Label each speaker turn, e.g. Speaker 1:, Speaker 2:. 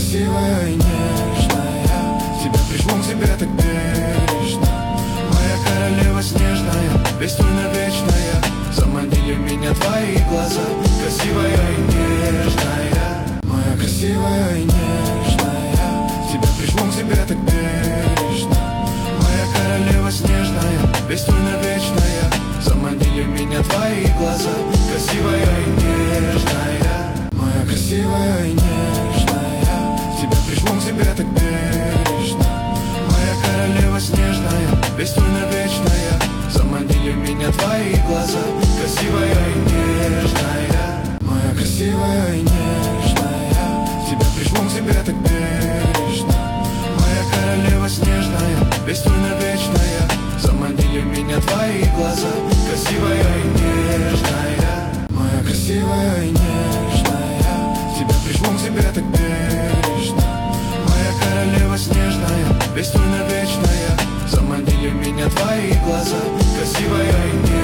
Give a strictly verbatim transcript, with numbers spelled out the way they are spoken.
Speaker 1: красивая и нежная, тебя прижму к себе так бережно. Моя королева снежная, бесстойно вечная, заманили меня твои глаза. Красивая и нежная, моя красивая и нежная, тебя прижму к себе так бережно. Моя королева снежная, бесстойно вечная, заманили меня твои глаза. Красивая и нежная, моя красивая и нежная, тебя прижму к себе так бережно. Моя королева снежная, бесстойно вечная, заманили меня твои глаза. Красивая и нежная, моя красивая и нежная, тебя прижму к себе так бережно. Моя королева снежная, бесстойно вечная, заманили меня твои глаза. Красивая и нежная, моя красивая и нежная, тебя прижму к себе так бережно. Моя королева снежная, бесстойно вечная, заманили меня твои глаза. Красивая и нежная.